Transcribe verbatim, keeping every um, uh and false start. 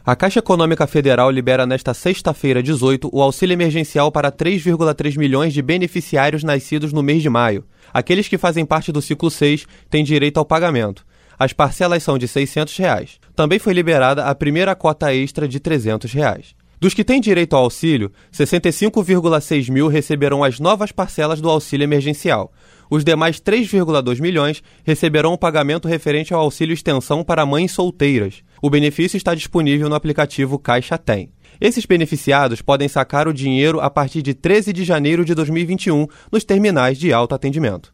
A Caixa Econômica Federal libera nesta sexta-feira, dezoito, o auxílio emergencial para três vírgula três milhões de beneficiários nascidos no mês de maio. Aqueles que fazem parte do ciclo seis têm direito ao pagamento. As parcelas são de seiscentos reais. Também foi liberada a primeira cota extra de trezentos reais. Dos que têm direito ao auxílio, sessenta e cinco vírgula seis mil receberão as novas parcelas do auxílio emergencial. Os demais três vírgula dois milhões receberão o pagamento referente ao auxílio extensão para mães solteiras. O benefício está disponível no aplicativo Caixa Tem. Esses beneficiados podem sacar o dinheiro a partir de treze de janeiro de dois mil e vinte e um nos terminais de autoatendimento.